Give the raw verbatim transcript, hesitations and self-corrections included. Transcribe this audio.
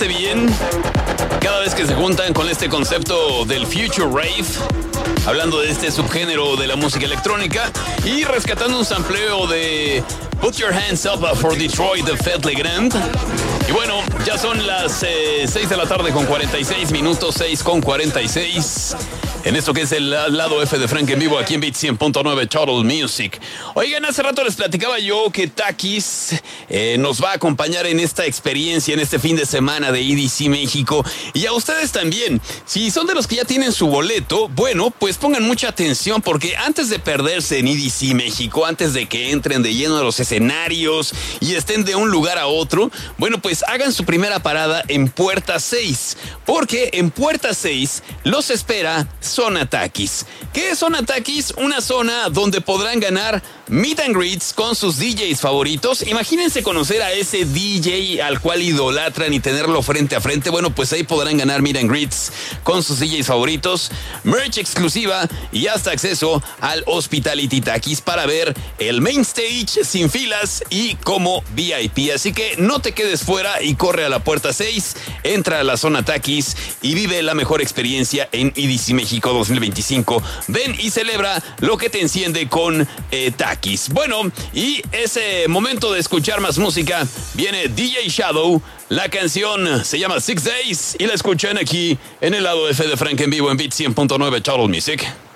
bien cada vez que se juntan con este concepto del Future Rave, hablando de este subgénero de la música electrónica y rescatando un sampleo de Put Your Hands Up for Detroit de Fed Legrand. Y bueno, ya son las eh, seis de la tarde con cuarenta y seis minutos, seis con cuarenta y seis. En esto que es el lado F de Frank en vivo aquí en Beat cien punto nueve Total Music. Oigan, hace rato les platicaba yo que Takis eh, nos va a acompañar en esta experiencia, en este fin de semana de E D C México. Y a ustedes también. Si son de los que ya tienen su boleto, bueno, pues pongan mucha atención porque antes de perderse en E D C México, antes de que entren de lleno a los escenarios y estén de un lugar a otro, bueno, pues hagan su primera parada en Puerta seis. Porque en Puerta seis los espera Zona Takis. ¿Qué es Zona Takis? Una zona donde podrán ganar meet and greets con sus D Js favoritos. Imagínense conocer a ese D J al cual idolatran y tenerlo frente a frente. Bueno, pues ahí podrán ganar meet and greets con sus D Js favoritos, merch exclusiva y hasta acceso al Hospitality Takis para ver el main stage sin filas y como V I P. Así que no te quedes fuera y corre a la Puerta seis, entra a la Zona Takis y vive la mejor experiencia en E D C México dos mil veinticinco. Ven y celebra lo que te enciende con eh, Takis. Bueno, y ese momento de escuchar más música viene D J Shadow. La canción se llama Six Days y la escuchan aquí en el lado F de Frank en vivo en Beat cien punto nueve Total Music.